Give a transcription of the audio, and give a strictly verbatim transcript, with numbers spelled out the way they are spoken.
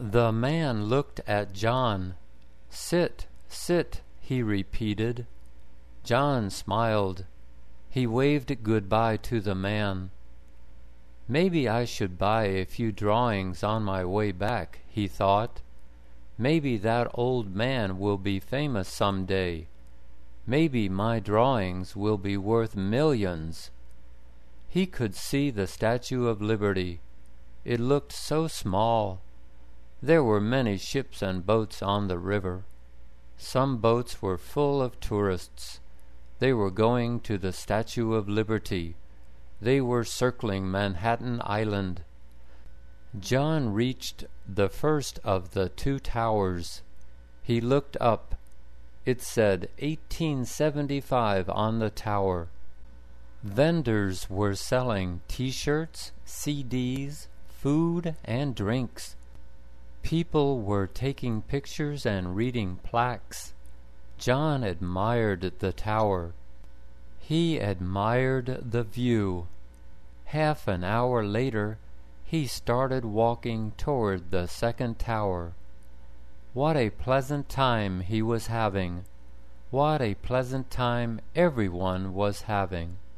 The man looked at John. "Sit, sit," he repeated. John smiled. He waved goodbye to the man. "Maybe I should buy a few drawings on my way back," he thought. "Maybe that old man will be famous some day. Maybe my drawings will be worth millions." He could see the Statue of Liberty. It looked so small. There were many ships and boats on the river. Some boats were full of tourists. They were going to the Statue of Liberty. They were circling Manhattan Island. John reached the first of the two towers. He looked up. It said eighteen seventy-five on the tower. Vendors were selling T-shirts, C Ds, food, and drinks. People were taking pictures and reading plaques. John admired the tower. He admired the view. Half an hour later, he started walking toward the second tower. What a pleasant time he was having! What a pleasant time everyone was having!